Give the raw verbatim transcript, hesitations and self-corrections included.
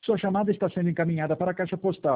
Sua chamada está sendo encaminhada para a caixa postal